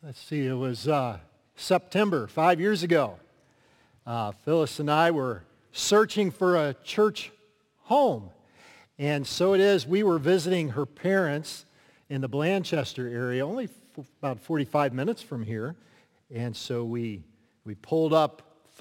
Let's see, it was September, 5 years ago. Phyllis and I were searching for a church home. And so it is, we were visiting her parents in the Blanchester area, only about 45 minutes from here. And so we pulled up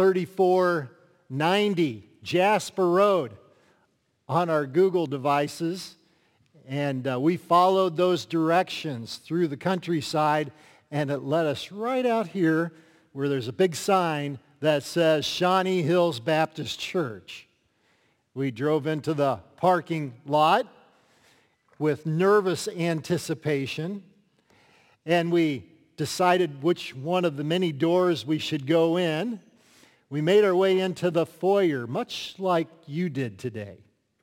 3490 Jasper Road on our Google devices. And we followed those directions through the countryside, and it led us right out here where there's a big sign that says Shawnee Hills Baptist Church. We drove into the parking lot with nervous anticipation, and we decided which one of the many doors we should go in. We made our way into the foyer, much like you did today.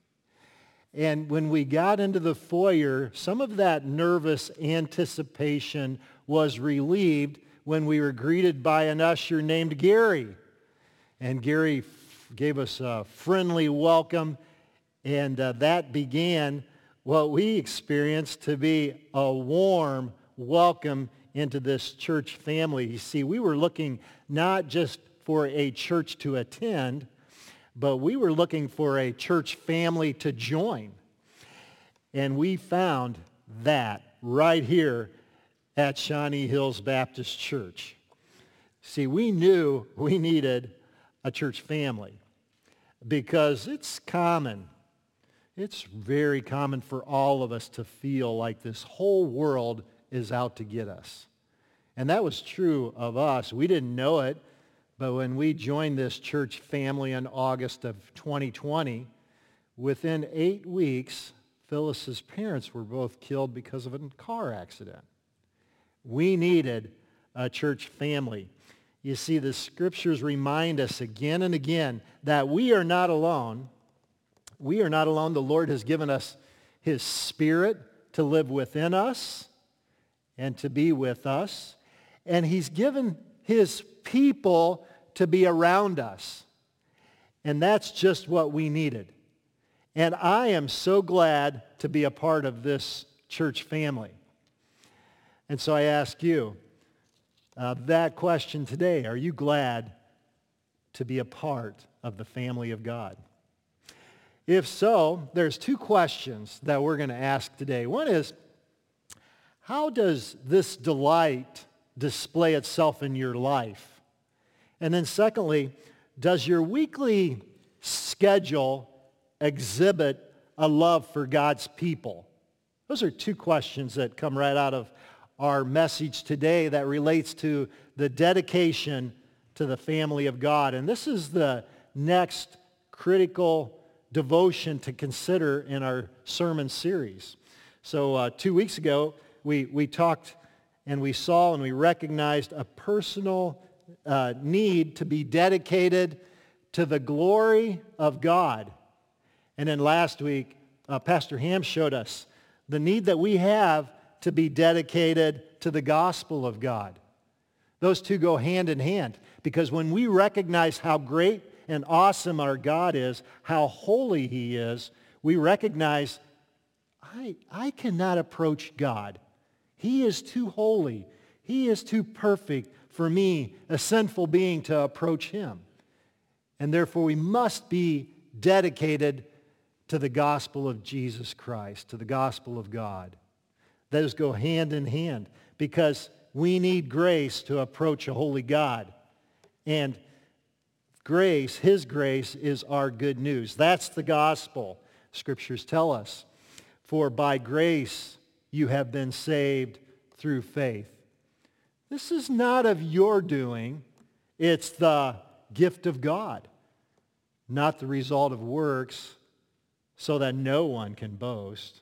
And when we got into the foyer, some of that nervous anticipation was relieved when we were greeted by an usher named Gary. And Gary gave us a friendly welcome, and that began what we experienced to be a warm welcome into this church family. You see, we were looking not just for a church to attend, but we were looking for a church family to join. And we found that right here at Shawnee Hills Baptist Church. See, we knew we needed a church family because it's common. It's very common for all of us to feel like this whole world is out to get us. And that was true of us. We didn't know it, but when we joined this church family in August of 2020, within 8 weeks, Phyllis's parents were both killed because of a car accident. We needed a church family. You see, the scriptures remind us again and again that we are not alone. We are not alone. The Lord has given us His Spirit to live within us and to be with us. And He's given His people to be around us. And that's just what we needed. And I am so glad to be a part of this church family. And so I ask you that question today. Are you glad to be a part of the family of God? If so, there's two questions that we're going to ask today. One is, how does this delight display itself in your life? And then secondly, does your weekly schedule exhibit a love for God's people? Those are two questions that come right out of our message today that relates to the dedication to the family of God. And this is the next critical devotion to consider in our sermon series. So 2 weeks ago, we talked and we saw and we recognized a personal need to be dedicated to the glory of God. And then last week, Pastor Ham showed us the need that we have to be dedicated to the gospel of God. Those two go hand in hand because when we recognize how great and awesome our God is, how holy He is, we recognize I cannot approach God. He is too holy. He is too perfect for me, a sinful being, to approach Him. And therefore we must be dedicated to the gospel of Jesus Christ, to the gospel of God. Those go hand in hand because we need grace to approach a holy God. And grace, His grace, is our good news. That's the gospel. Scriptures tell us. For by grace you have been saved through faith. This is not of your doing. It's the gift of God, not the result of works, so that no one can boast.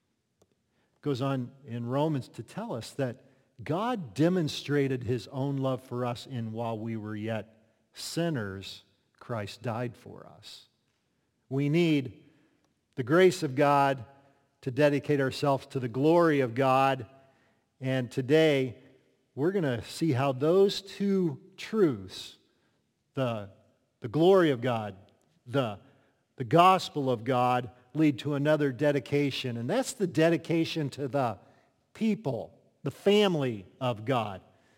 It goes on in Romans to tell us that God demonstrated His own love for us in while we were yet sinners, Christ died for us. We need the grace of God to dedicate ourselves to the glory of God. And today, we're going to see how those two truths, the glory of God, the gospel of God, lead to another dedication. And that's the dedication to the people, the family of God.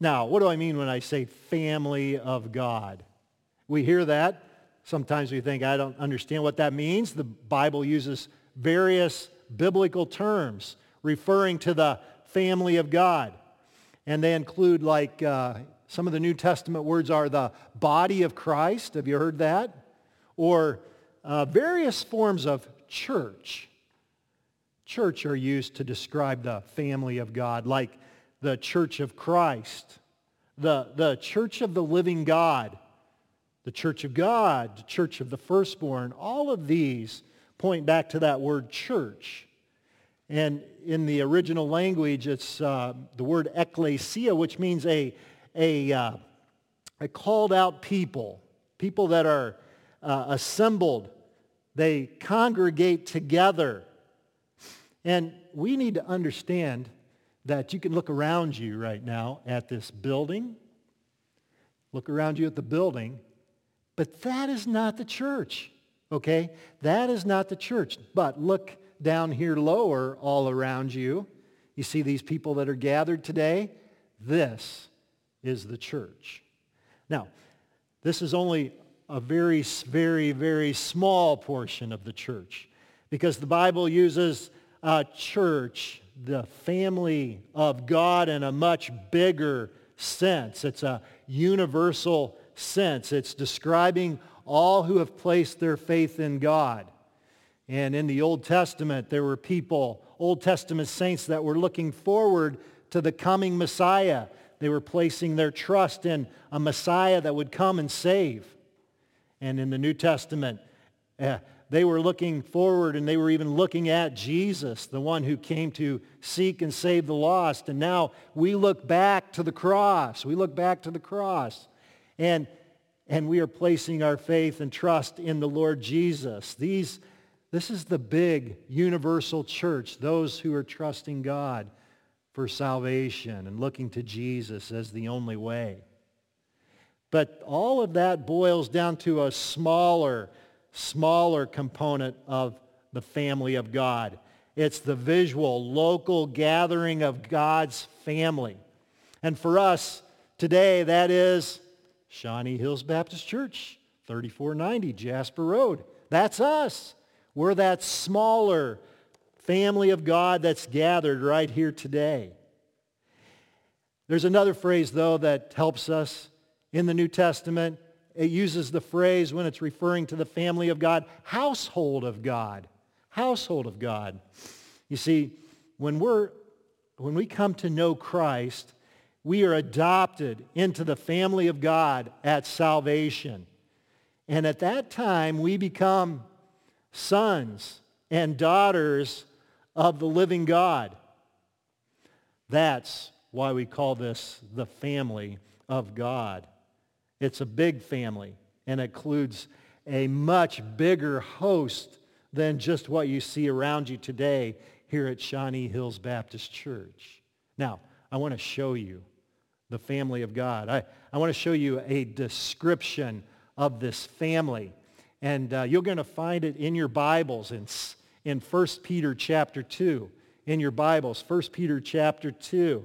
Now, what do I mean when I say family of God? We hear that. Sometimes we think, I don't understand what that means. The Bible uses various biblical terms referring to the family of God. And they include some of the New Testament words are the body of Christ. Have you heard that? Or various forms of church. Church are used to describe the family of God, like the Church of Christ, the Church of the Living God, the Church of God, the Church of the Firstborn. All of these point back to that word church. And in the original language, it's the word ecclesia, which means a called out people that are assembled. They congregate together. And we need to understand that you can look around you right now at this building, look around you at the building, but that is not the church, okay? That is not the church. But look down here lower all around you. You see these people that are gathered today? This is the church. Now, this is only a very, very, very small portion of the church because the Bible uses church, the family of God, in a much bigger sense. It's a universal sense. It's describing all who have placed their faith in God. And in the Old Testament, there were people, Old Testament saints, that were looking forward to the coming Messiah. They were placing their trust in a Messiah that would come and save. And in the New Testament, they were looking forward, and they were even looking at Jesus, the one who came to seek and save the lost. And now we look back to the cross. We look back to the cross. And we are placing our faith and trust in the Lord Jesus. This is the big universal church, those who are trusting God for salvation and looking to Jesus as the only way. But all of that boils down to a smaller component of the family of God. It's the visual, local gathering of God's family. And for us today, that is Shawnee Hills Baptist Church, 3490 Jasper Road. That's us. We're that smaller family of God that's gathered right here today. There's another phrase, though, that helps us in the New Testament. It uses the phrase when it's referring to the family of God, household of God. Household of God. You see, when we come to know Christ, we are adopted into the family of God at salvation. And at that time, we become sons and daughters of the living God. That's why we call this the family of God. It's a big family, and it includes a much bigger host than just what you see around you today here at Shawnee Hills Baptist Church. Now, I want to show you the family of God. I want to show you a description of this family. And you're going to find it in your Bibles in 1 Peter chapter 2. In your Bibles, 1 Peter chapter 2.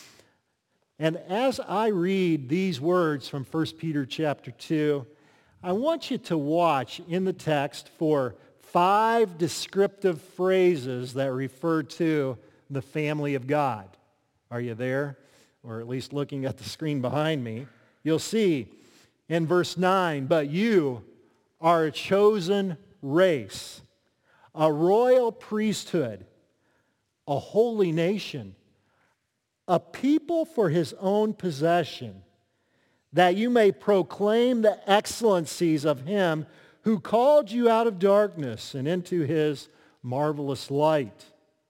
And as I read these words from 1 Peter chapter 2, I want you to watch in the text for 5 descriptive phrases that refer to the family of God. Are you there? Or at least looking at the screen behind me. You'll see in verse 9, but you are a chosen race, a royal priesthood, a holy nation, a people for his own possession, that you may proclaim the excellencies of him who called you out of darkness and into his marvelous light.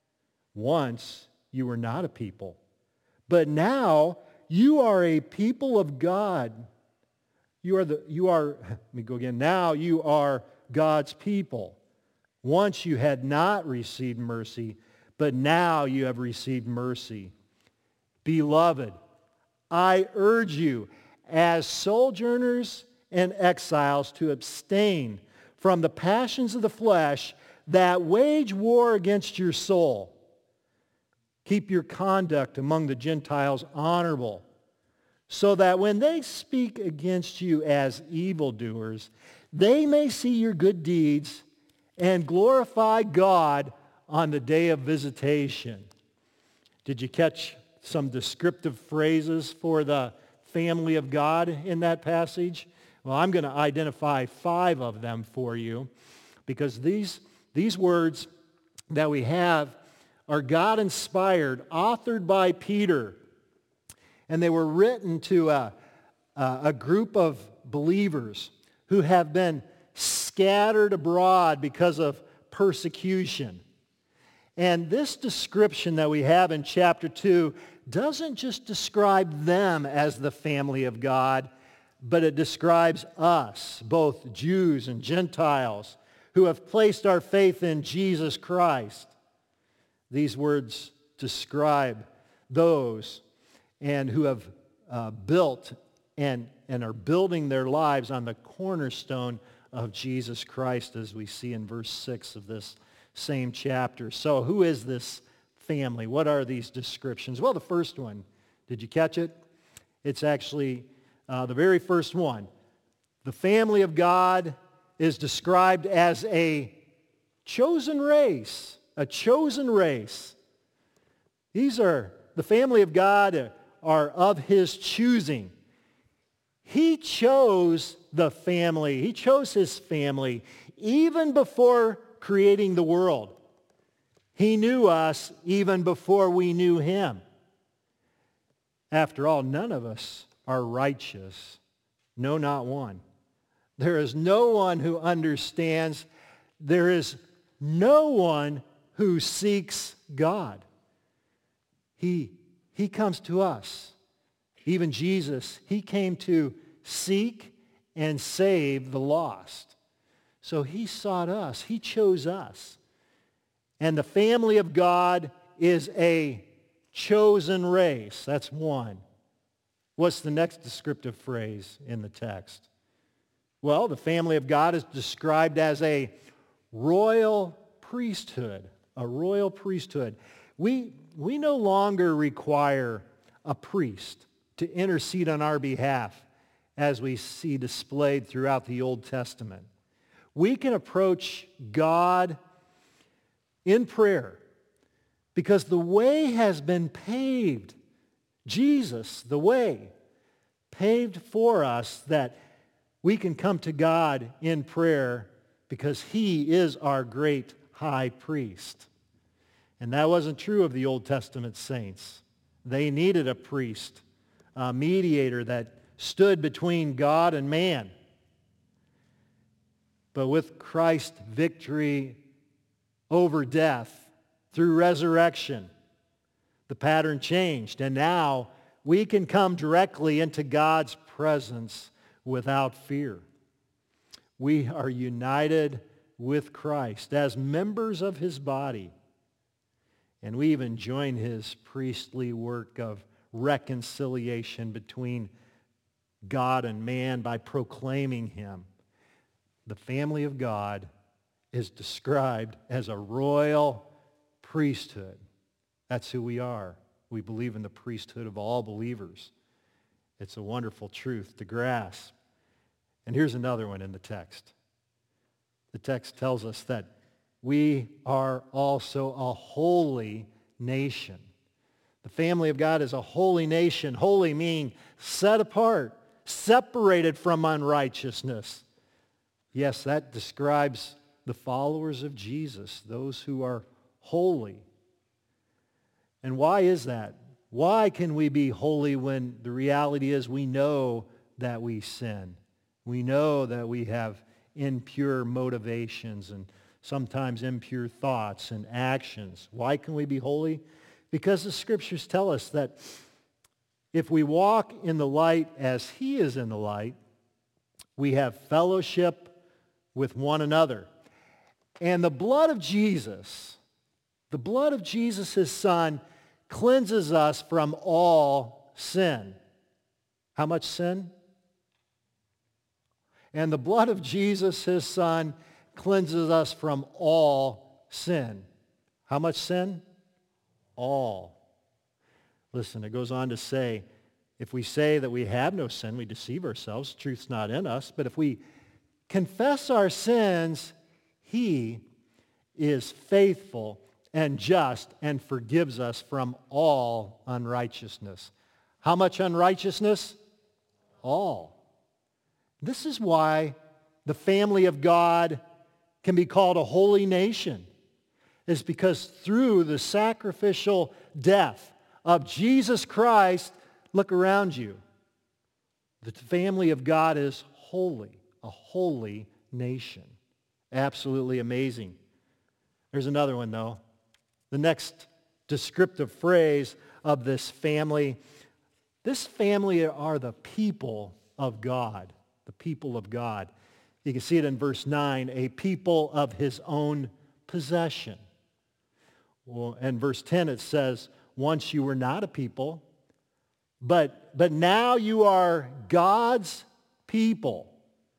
Once you were not a people, but now you are a people of God. Now you are God's people. Once you had not received mercy, but now you have received mercy. Beloved, I urge you as sojourners and exiles to abstain from the passions of the flesh that wage war against your soul. Keep your conduct among the Gentiles honorable, so that when they speak against you as evildoers, they may see your good deeds and glorify God on the day of visitation. Did you catch some descriptive phrases for the family of God in that passage? Well, I'm going to identify 5 of them for you, because these words that we have are God-inspired, authored by Peter. And they were written to a group of believers who have been scattered abroad because of persecution. And this description that we have in chapter 2 doesn't just describe them as the family of God, but it describes us, both Jews and Gentiles, who have placed our faith in Jesus Christ. These words describe those and who have built and are building their lives on the cornerstone of Jesus Christ, as we see in verse 6 of this same chapter. So who is this family? What are these descriptions? Well, the first one, did you catch it? It's actually the very first one. The family of God is described as a chosen race, a chosen race. These are, the family of God are of his choosing. He chose the family. He chose his family even before creating the world. He knew us even before we knew him. After all, none of us are righteous. No, not one. There is no one who understands. There is no one who seeks God. He comes to us. Even Jesus, he came to seek and save the lost. So he sought us. He chose us. And the family of God is a chosen race. That's one. What's the next descriptive phrase in the text? Well, the family of God is described as a royal priesthood. A royal priesthood. We no longer require a priest to intercede on our behalf, as we see displayed throughout the Old Testament. We can approach God in prayer because the way has been paved. Jesus, the way, paved for us that we can come to God in prayer because he is our great high priest. And that wasn't true of the Old Testament saints. They needed a priest, a mediator that stood between God and man. But with Christ's victory over death through resurrection, the pattern changed. And now we can come directly into God's presence without fear. We are united with Christ as members of his body. And we even join his priestly work of reconciliation between God and man by proclaiming him. The family of God is described as a royal priesthood. That's who we are. We believe in the priesthood of all believers. It's a wonderful truth to grasp. And here's another one in the text. The text tells us that we are also a holy nation. The family of God is a holy nation. Holy meaning set apart, separated from unrighteousness. Yes, that describes the followers of Jesus, those who are holy. And why is that? Why can we be holy when the reality is we know that we sin? We know that we have impure motivations and sometimes impure thoughts and actions. Why can we be holy? Because the scriptures tell us that if we walk in the light as he is in the light, we have fellowship with one another. And the blood of Jesus, his son, cleanses us from all sin. How much sin? And the blood of Jesus, his son, cleanses us from all sin. How much sin? All. Listen, it goes on to say If we say that we have no sin, we deceive ourselves. Truth's not in us. But if we confess our sins, he is faithful and just and forgives us from all unrighteousness. How much unrighteousness? All. This is why the family of God can be called a holy nation. Is because through the sacrificial death of Jesus Christ, look around you. The family of God is holy, a holy nation. Absolutely amazing. There's another one, though. The next descriptive phrase of this family are the people of God. The people of God. You can see it in verse 9, a people of his own possession. Well, in verse 10 it says, once you were not a people, but now you are God's people.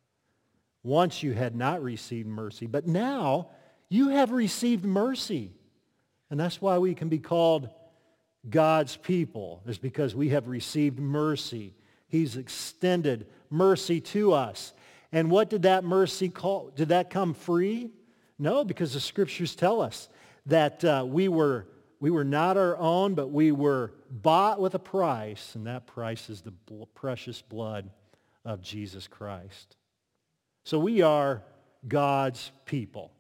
Once you had not received mercy, but now you have received mercy. And that's why we can be called God's people, is because we have received mercy. He's extended mercy to us. And what did that mercy call? Did that come free? No, because the scriptures tell us that we were not our own, but we were bought with a price, and that price is the precious blood of Jesus Christ. So we are God's people.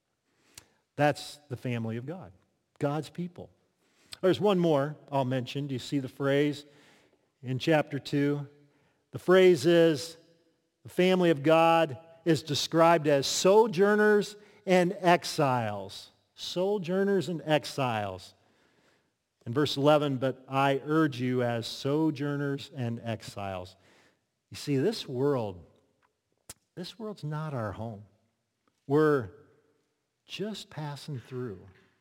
That's the family of God, God's people. There's one more I'll mention. Do you see the phrase in chapter 2? The phrase is, the family of God is described as sojourners and exiles. Sojourners and exiles. In verse 11, but I urge you as sojourners and exiles. You see, this world's not our home. We're just passing through.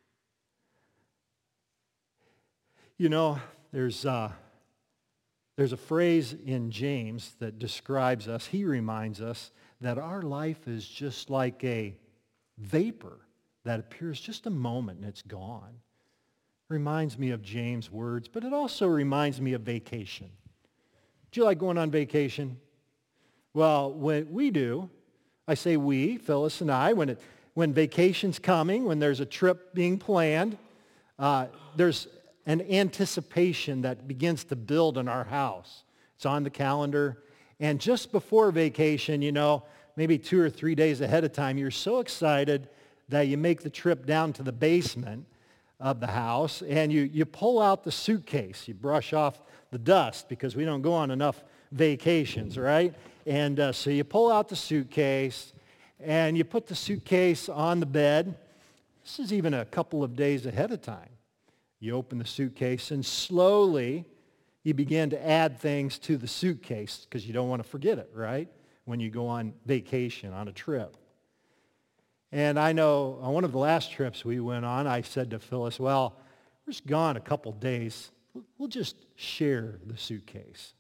You know, there's a phrase in James that describes us. He reminds us that our life is just like a vapor that appears just a moment and it's gone. Reminds me of James' words, but it also reminds me of vacation. Do you like going on vacation? Well, when we do, I say we, Phyllis and I, when vacation's coming, when there's a trip being planned, there's an anticipation that begins to build in our house. It's on the calendar. And just before vacation, maybe 2 or 3 days ahead of time, you're so excited that you make the trip down to the basement of the house and you pull out the suitcase. You brush off the dust because we don't go on enough vacations, right? And so you pull out the suitcase and you put the suitcase on the bed. This is even a couple of days ahead of time. You open the suitcase and slowly you begin to add things to the suitcase because you don't want to forget it, right? When you go on vacation, on a trip. And I know on one of the last trips we went on, I said to Phyllis, well, we're just gone a couple days. We'll just share the suitcase.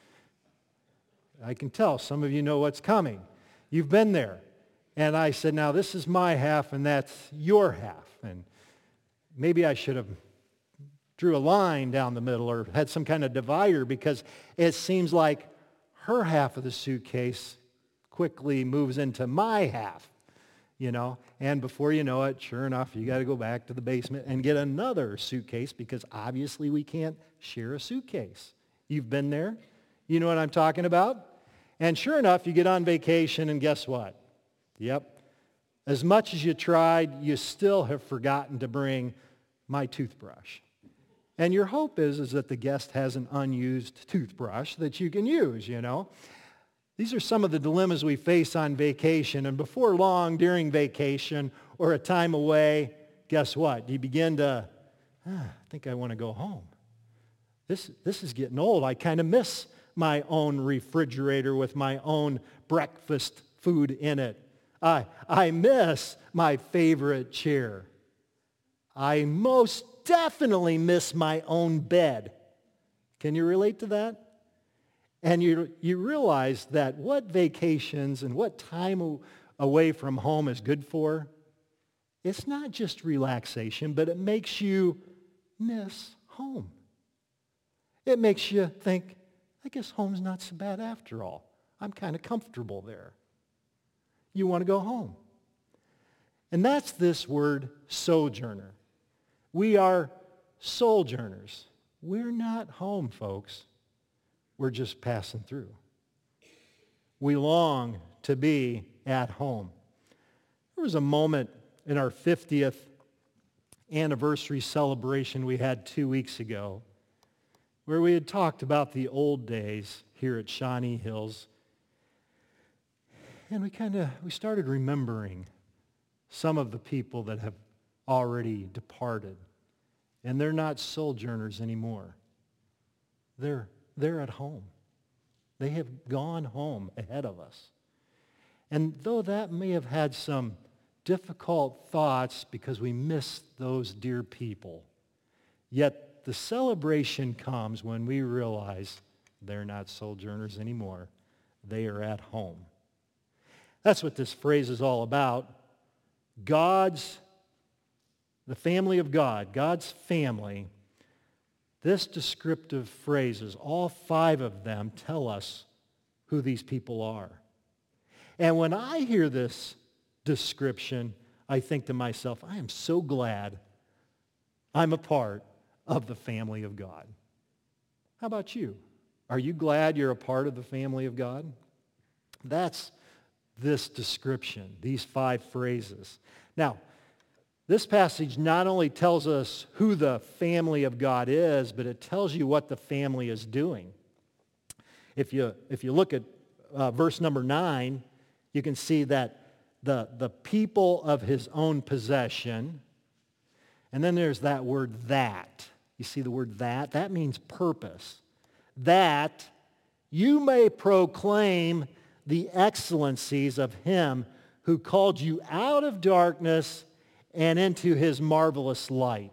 I can tell some of you know what's coming. You've been there. And I said, now this is my half and that's your half. And maybe I should have drew a line down the middle or had some kind of divider because it seems like her half of the suitcase quickly moves into my half, and before you know it, sure enough, you got to go back to the basement and get another suitcase because obviously we can't share a suitcase. You've been there? You know what I'm talking about? And sure enough, you get on vacation and guess what? Yep. As much as you tried, you still have forgotten to bring my toothbrush. And your hope is that the guest has an unused toothbrush that you can use, These are some of the dilemmas we face on vacation. And before long, during vacation or a time away, guess what? You begin to, I think I want to go home. This is getting old. I kind of miss my own refrigerator with my own breakfast food in it. I miss my favorite chair. I most definitely miss my own bed. Can you relate to that? And you realize that what vacations and what time away from home is good for, it's not just relaxation, but it makes you miss home. It makes you think, I guess home's not so bad after all. I'm kind of comfortable there. You want to go home. And that's this word sojourner. We are sojourners. We're not home, folks. We're just passing through. We long to be at home. There was a moment in our 50th anniversary celebration we had 2 weeks ago where we had talked about the old days here at Shawnee Hills. And we started remembering some of the people that have already departed. And they're not sojourners anymore. They're at home. They have gone home ahead of us. And though that may have had some difficult thoughts because we miss those dear people, yet the celebration comes when we realize they're not sojourners anymore. They are at home. That's what this phrase is all about. The family of God, God's family. This descriptive phrases, all 5 of them tell us who these people are. And when I hear this description, I think to myself, I am so glad I'm a part of the family of God. How about you? Are you glad you're a part of the family of God? That's this description, these 5 phrases. Now, this passage not only tells us who the family of God is, but it tells you what the family is doing. If you look at verse number 9, you can see that the people of his own possession, and then there's that word that. You see the word that? That means purpose. That you may proclaim the excellencies of him who called you out of darkness and into his marvelous light.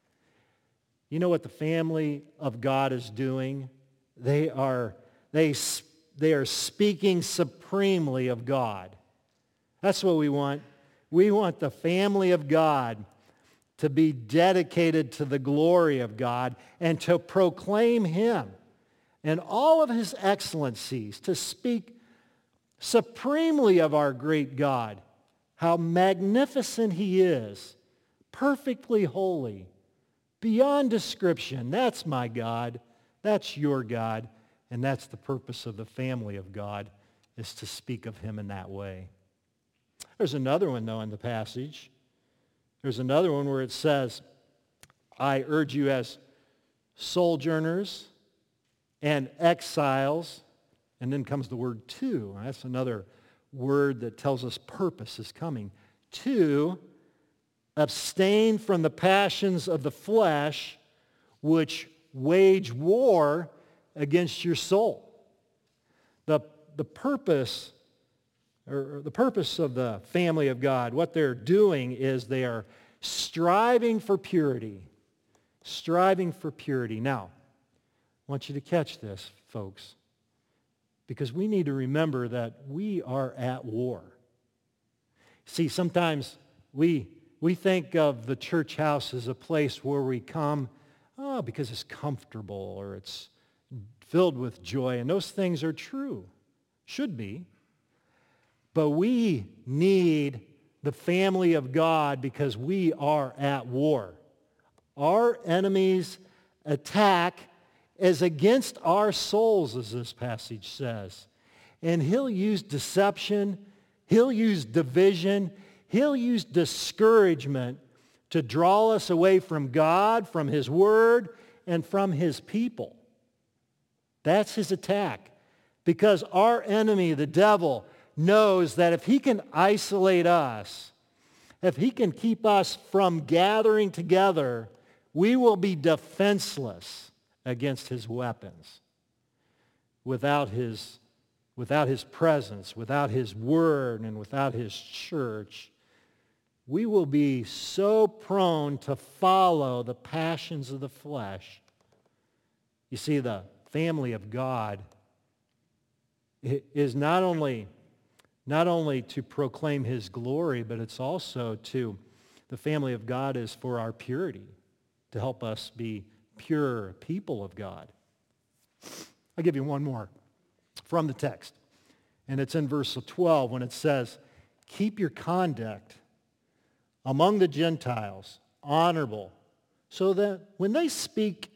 You know what the family of God is doing? They are speaking supremely of God. That's what we want. We want the family of God to be dedicated to the glory of God and to proclaim him and all of his excellencies, to speak supremely of our great God, how magnificent he is, perfectly holy, beyond description. That's my God. That's your God. And that's the purpose of the family of God, is to speak of him in that way. There's another one, though, in the passage. There's another one where it says, I urge you as sojourners and exiles. And then comes the word to. That's another word that tells us purpose is coming. To abstain from the passions of the flesh, which wage war against your soul. The purpose of the family of God, what they're doing is they are striving for purity. Striving for purity. Now, I want you to catch this, folks, because we need to remember that we are at war. See, sometimes we think of the church house as a place where we come because it's comfortable or it's filled with joy, and those things are true, should be. But we need the family of God because we are at war. Our enemy's attack is against our souls, as this passage says. And he'll use deception, he'll use division, he'll use discouragement to draw us away from God, from his word, and from his people. That's his attack. Because our enemy, the devil, knows that if he can isolate us, if he can keep us from gathering together, we will be defenseless against his weapons. Without his presence, without his word, and without his church, we will be so prone to follow the passions of the flesh. You see, the family of God is not only to proclaim his glory, but it's also the family of God is for our purity, to help us be pure people of God. I'll give you one more from the text. And it's in verse 12 when it says, keep your conduct among the Gentiles honorable, so that when they speak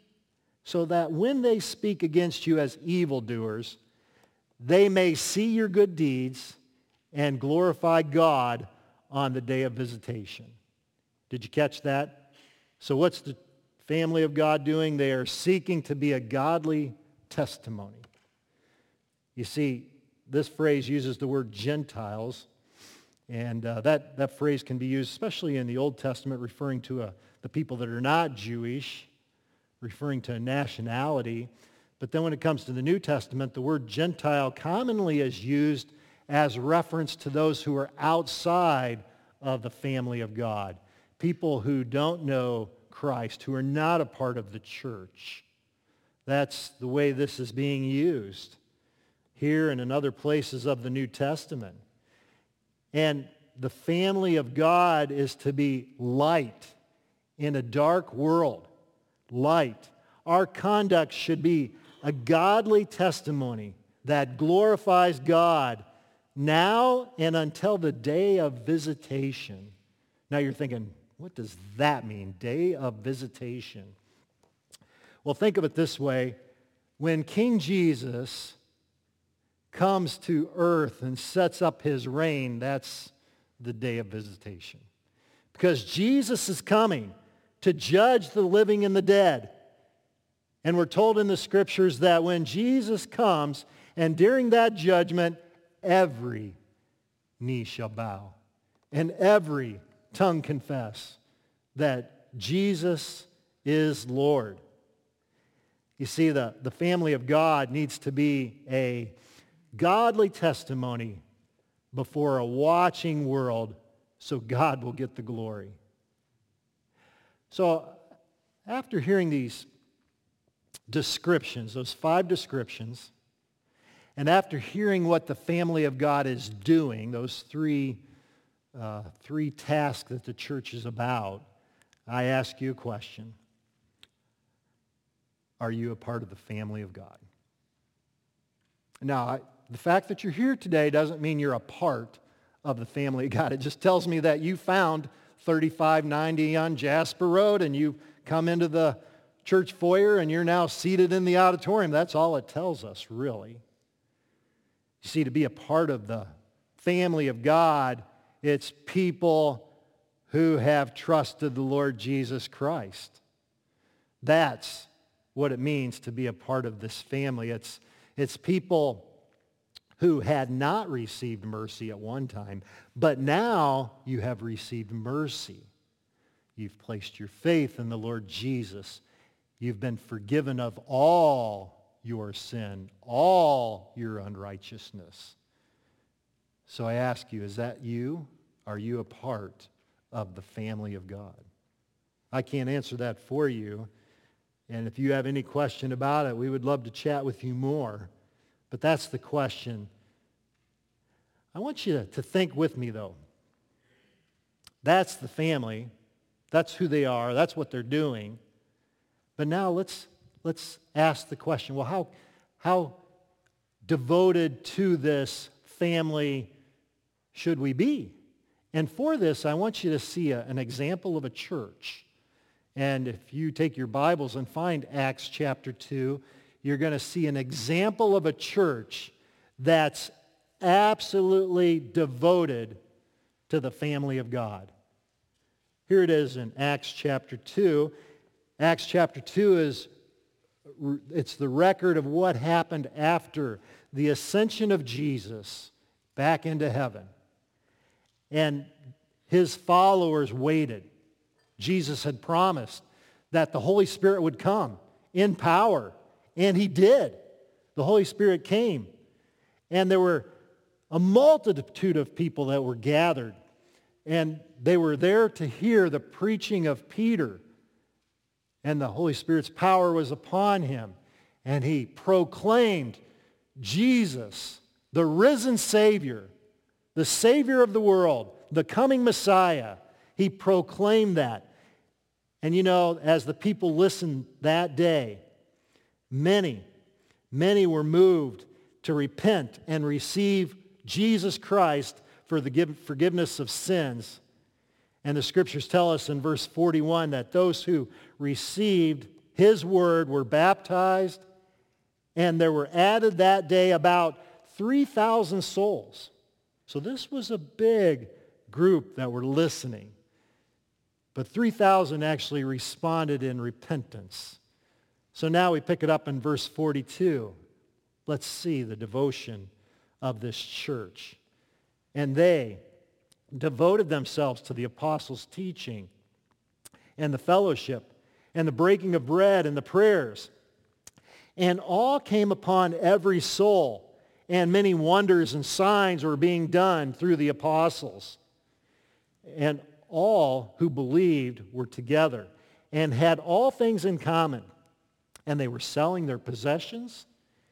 against you as evildoers, they may see your good deeds and glorify God on the day of visitation. Did you catch that? So what's the family of God doing? They are seeking to be a godly testimony. You see, this phrase uses the word Gentiles, and that phrase can be used especially in the Old Testament referring to the people that are not Jewish, referring to a nationality. But then when it comes to the New Testament, the word Gentile commonly is used as reference to those who are outside of the family of God, people who don't know Christ, who are not a part of the church. That's the way this is being used here and in other places of the New Testament. And the family of God is to be light in a dark world. Light. Our conduct should be a godly testimony that glorifies God now and until the day of visitation. Now you're thinking, what does that mean, day of visitation? Well, think of it this way. When King Jesus comes to earth and sets up his reign, that's the day of visitation. Because Jesus is coming to judge the living and the dead. And we're told in the scriptures that when Jesus comes, and during that judgment, every knee shall bow, and every tongue confess that Jesus is Lord. You see, the family of God needs to be a godly testimony before a watching world so God will get the glory. So after hearing these descriptions, those 5 descriptions, and after hearing what the family of God is doing, those three tasks that the church is about, I ask you a question. Are you a part of the family of God? Now, the fact that you're here today doesn't mean you're a part of the family of God. It just tells me that you found 3590 on Jasper Road and you come into the church foyer and you're now seated in the auditorium. That's all it tells us, really. You see, to be a part of the family of God, it's people who have trusted the Lord Jesus Christ. That's what it means to be a part of this family. It's people who had not received mercy at one time, but now you have received mercy. You've placed your faith in the Lord Jesus. You've been forgiven of all your sin, all your unrighteousness. So I ask you, is that you? Are you a part of the family of God? I can't answer that for you. And if you have any question about it, we would love to chat with you more. But that's the question. I want you to think with me, though. That's the family. That's who they are. That's what they're doing. But now let's ask the question, well, how devoted to this family should we be? And for this, I want you to see an example of a church. And if you take your Bibles and find Acts chapter 2, you're going to see an example of a church that's absolutely devoted to the family of God. Here it is in Acts chapter 2. Acts chapter 2 it's the record of what happened after the ascension of Jesus back into heaven. And his followers waited. Jesus had promised that the Holy Spirit would come in power, and he did. The Holy Spirit came, and there were a multitude of people that were gathered, and they were there to hear the preaching of Peter, and the Holy Spirit's power was upon him, and he proclaimed Jesus, the risen Savior, the Savior of the world, the coming Messiah. He proclaimed that. And you know, as the people listened that day, many many were moved to repent and receive Jesus Christ for the forgiveness of sins. And the scriptures tell us in verse 41 that those who received his word were baptized, and there were added that day about 3,000 souls. So this was a big group that were listening. But 3,000 actually responded in repentance. So now we pick it up in verse 42. Let's see the devotion of this church. And they devoted themselves to the apostles' teaching and the fellowship and the breaking of bread and the prayers. And awe came upon every soul, and many wonders and signs were being done through the apostles. And all who believed were together and had all things in common. And they were selling their possessions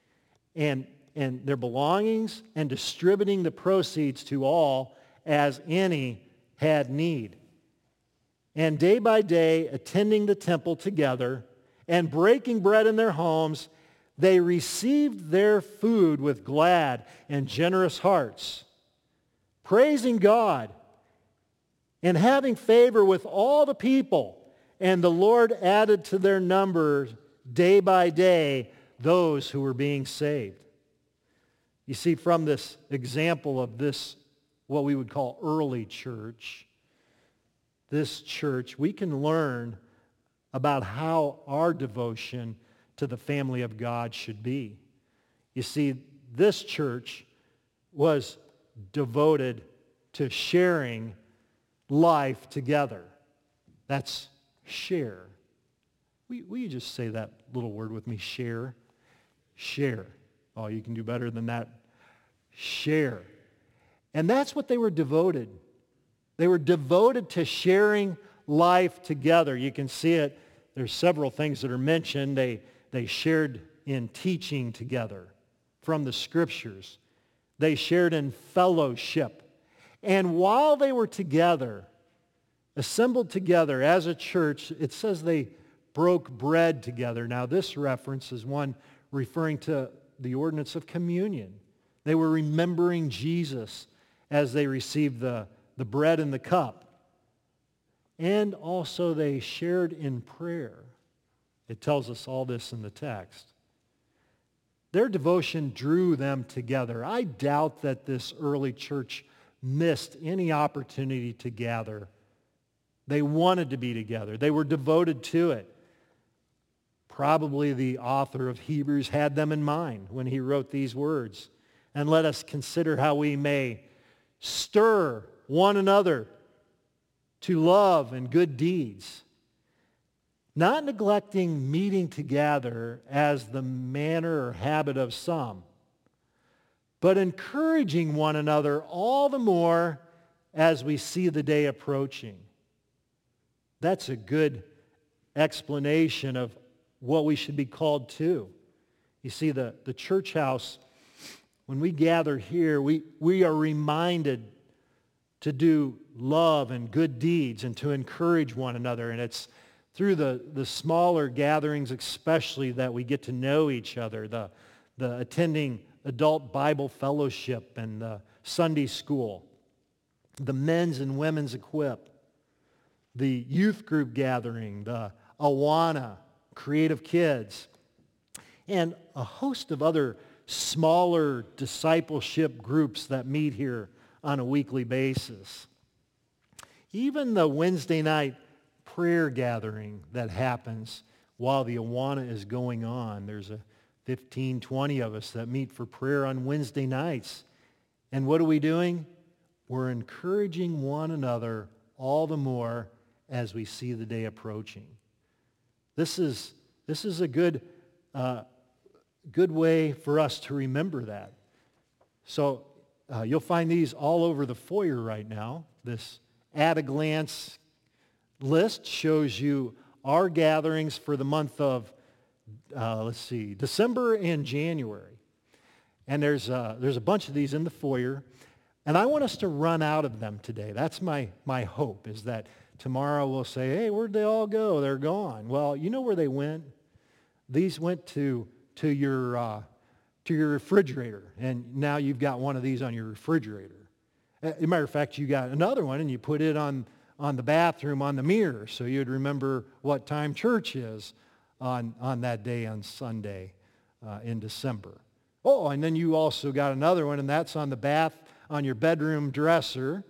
and their belongings and distributing the proceeds to all as any had need. And day by day, attending the temple together and breaking bread in their homes, they received their food with glad and generous hearts, praising God and having favor with all the people. And the Lord added to their numbers day by day those who were being saved. You see, from this example of this, what we would call early church, this church, we can learn about how our devotion to the family of God should be. You see, this church was devoted to sharing life together. That's share. Will you just say that little word with me? Share. Share. Oh, you can do better than that. Share. And that's what they were devoted. They were devoted to sharing life together. You can see it. There's several things that are mentioned. They shared in teaching together from the scriptures. They shared in fellowship. And while they were together, assembled together as a church, it says they broke bread together. Now this reference is one referring to the ordinance of communion. They were remembering Jesus as they received the bread and the cup. And also they shared in prayer. It tells us all this in the text. Their devotion drew them together. I doubt that this early church missed any opportunity to gather. They wanted to be together. They were devoted to it. Probably the author of Hebrews had them in mind when he wrote these words. And let us consider how we may stir one another to love and good deeds, not neglecting meeting together as the manner or habit of some, but encouraging one another all the more as we see the day approaching. That's a good explanation of what we should be called to. You see, the church house, when we gather here, we are reminded to do love and good deeds and to encourage one another. And it's through the smaller gatherings especially that we get to know each other, the attending adult Bible fellowship and the Sunday school, the men's and women's equip, the youth group gathering, the Awana, Creative Kids, and a host of other smaller discipleship groups that meet here on a weekly basis. Even the Wednesday night prayer gathering that happens while the Awana is going on. There's a 15, 20 of us that meet for prayer on Wednesday nights. And what are we doing? We're encouraging one another all the more as we see the day approaching. This is a good way for us to remember that. So you'll find these all over the foyer right now. This at-a-glance list shows you our gatherings for the month of, December and January. And there's a bunch of these in the foyer. And I want us to run out of them today. That's my hope, is that tomorrow we'll say, hey, where'd they all go? They're gone. Well, you know where they went? These went to your to your refrigerator, and now you've got one of these on your refrigerator. As a matter of fact, you got another one, and you put it on the bathroom, on the mirror, so you'd remember what time church is on that day on Sunday in December. Oh, and then you also got another one, and that's on your bedroom dresser.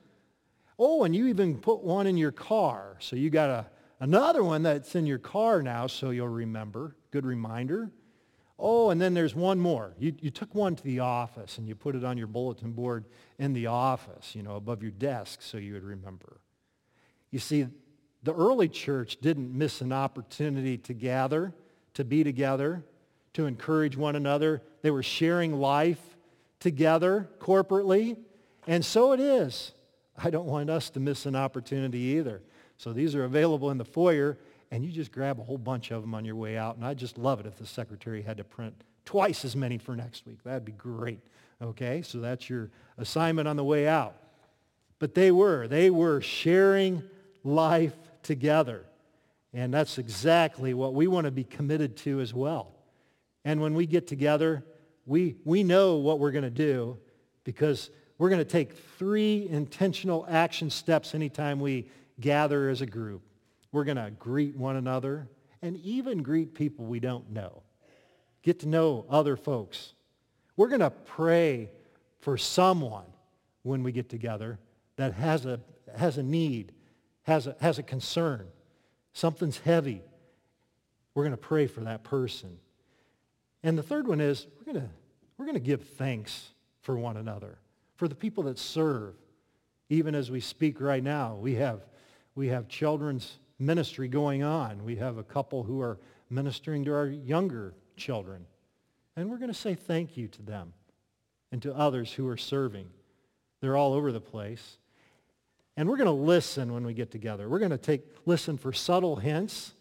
Oh, and you even put one in your car. So you got another one that's in your car now, so you'll remember. Good reminder. Oh, and then there's one more. You took one to the office, and you put it on your bulletin board in the office, above your desk, so you would remember. You see, the early church didn't miss an opportunity to gather, to be together, to encourage one another. They were sharing life together corporately, and so it is. I don't want us to miss an opportunity either. So these are available in the foyer, and you just grab a whole bunch of them on your way out, and I'd just love it if the secretary had to print twice as many for next week. That'd be great. Okay, so that's your assignment on the way out. But they were sharing life together, and that's exactly what we want to be committed to as well. And when we get together, we know what we're going to do, because we're going to take 3 intentional action steps anytime we gather as a group. We're going to greet one another and even greet people we don't know. Get to know other folks. We're going to pray for someone when we get together that has a need, has a concern. Something's heavy. We're going to pray for that person. And the third one is we're going to give thanks for one another, for the people that serve. Even as we speak right now, we have children's ministry going on. We have a couple who are ministering to our younger children. And we're going to say thank you to them and to others who are serving. They're all over the place. And we're going to listen when we get together. We're going to listen for subtle hints,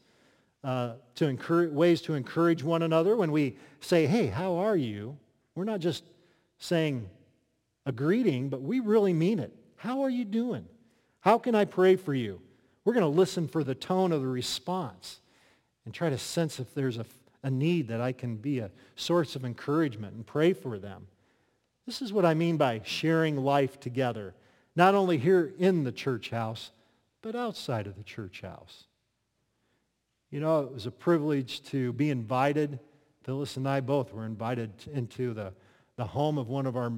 ways to encourage one another. When we say, hey, how are you? We're not just saying a greeting, but we really mean it. How are you doing? How can I pray for you? We're going to listen for the tone of the response and try to sense if there's a need that I can be a source of encouragement and pray for them. This is what I mean by sharing life together, not only here in the church house, but outside of the church house. It was a privilege to be invited. Phyllis and I both were invited into the home of one of our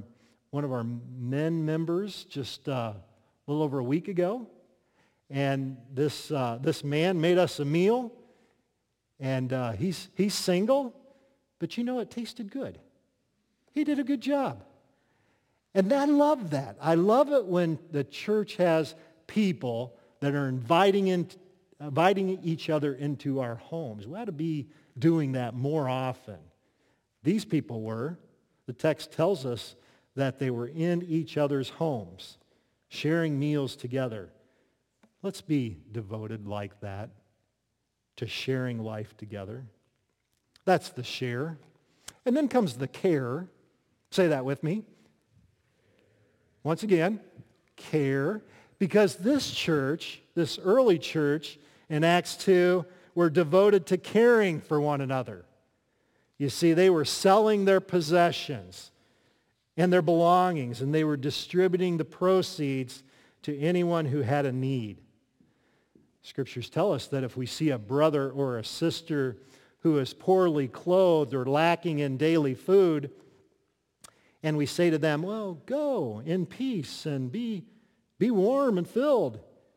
men members just a little over a week ago. And this man made us a meal, and he's single, but it tasted good. He did a good job. And I love that. I love it when the church has people that are inviting each other into our homes. We ought to be doing that more often. These people were. The text tells us that they were in each other's homes, sharing meals together. Let's be devoted like that to sharing life together. That's the share. And then comes the care. Say that with me. Once again, care. Because this church, this early church in Acts 2, were devoted to caring for one another. You see, they were selling their possessions and their belongings, and they were distributing the proceeds to anyone who had a need. Scriptures tell us that if we see a brother or a sister who is poorly clothed or lacking in daily food, and we say to them, well, go in peace and be warm and filled,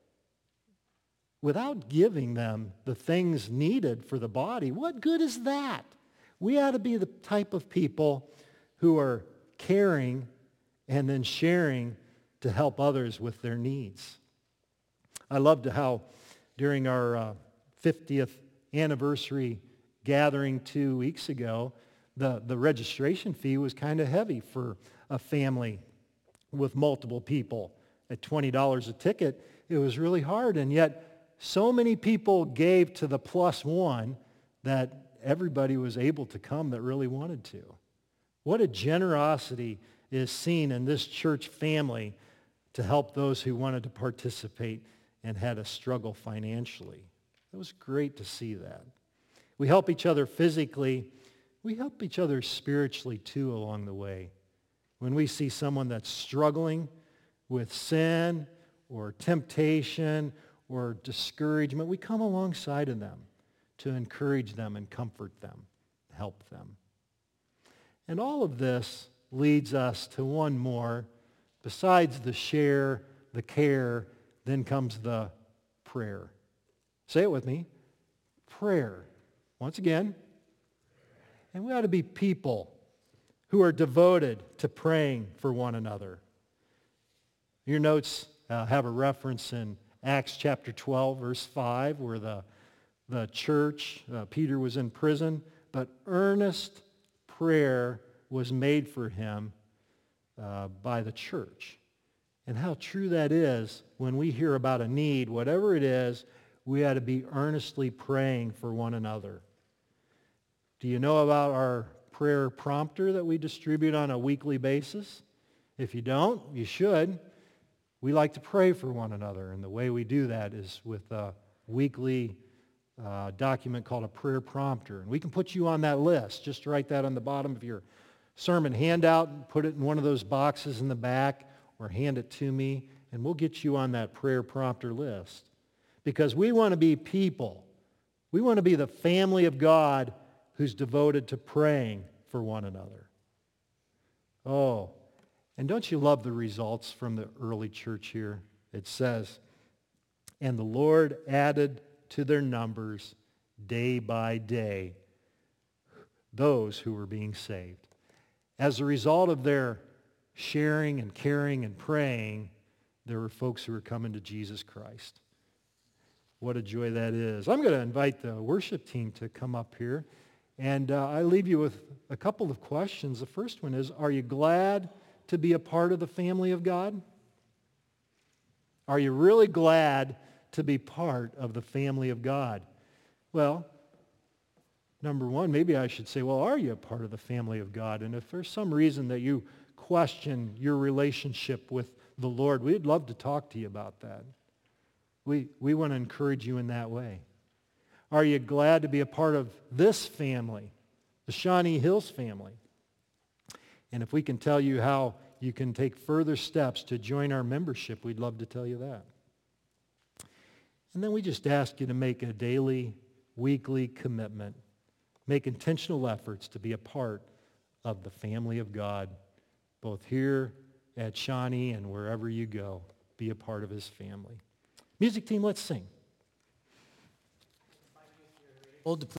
without giving them the things needed for the body, what good is that? We ought to be the type of people who are caring and then sharing to help others with their needs. I loved how during our 50th anniversary gathering 2 weeks ago, the registration fee was kind of heavy for a family with multiple people. At $20 a ticket, it was really hard, and yet so many people gave to the plus one that everybody was able to come that really wanted to. What a generosity is seen in this church family to help those who wanted to participate and had a struggle financially. It was great to see that. We help each other physically we help each other spiritually too along the way. When we see someone that's struggling with sin or temptation or discouragement, we come alongside of them to encourage them and comfort them, help them. And all of this leads us to one more. Besides the share, the care, then comes the prayer. Say it with me. Prayer. Once again. And we ought to be people who are devoted to praying for one another. Your notes have a reference in Acts chapter 12, verse 5, where the church, Peter was in prison, but earnest prayer was made for him by the church. And how true that is when we hear about a need, whatever it is, we ought to be earnestly praying for one another. Do you know about our prayer prompter that we distribute on a weekly basis? If you don't, you should. We like to pray for one another, and the way we do that is with a weekly document called a prayer prompter. And we can put you on that list. Just write that on the bottom of your sermon handout and put it in one of those boxes in the back or hand it to me, and we'll get you on that prayer prompter list. Because we want to be people. We want to be the family of God who's devoted to praying for one another. Oh, and don't you love the results from the early church here? It says, and the Lord added to their numbers day by day those who were being saved. As a result of their sharing and caring and praying, there were folks who were coming to Jesus Christ. What a joy that is. I'm going to invite the worship team to come up here. And I leave you with a couple of questions. The first one is, are you glad to be a part of the family of God? Are you really glad to be part of the family of God? Well, number one, maybe I should say, well, are you a part of the family of God? And if there's some reason that you question your relationship with the Lord, we'd love to talk to you about that. We want to encourage you in that way. Are you glad to be a part of this family, the Shawnee Hills family? And if we can tell you how you can take further steps to join our membership, we'd love to tell you that. And then we just ask you to make a daily, weekly commitment. Make intentional efforts to be a part of the family of God, both here at Shawnee and wherever you go. Be a part of his family. Music team, let's sing.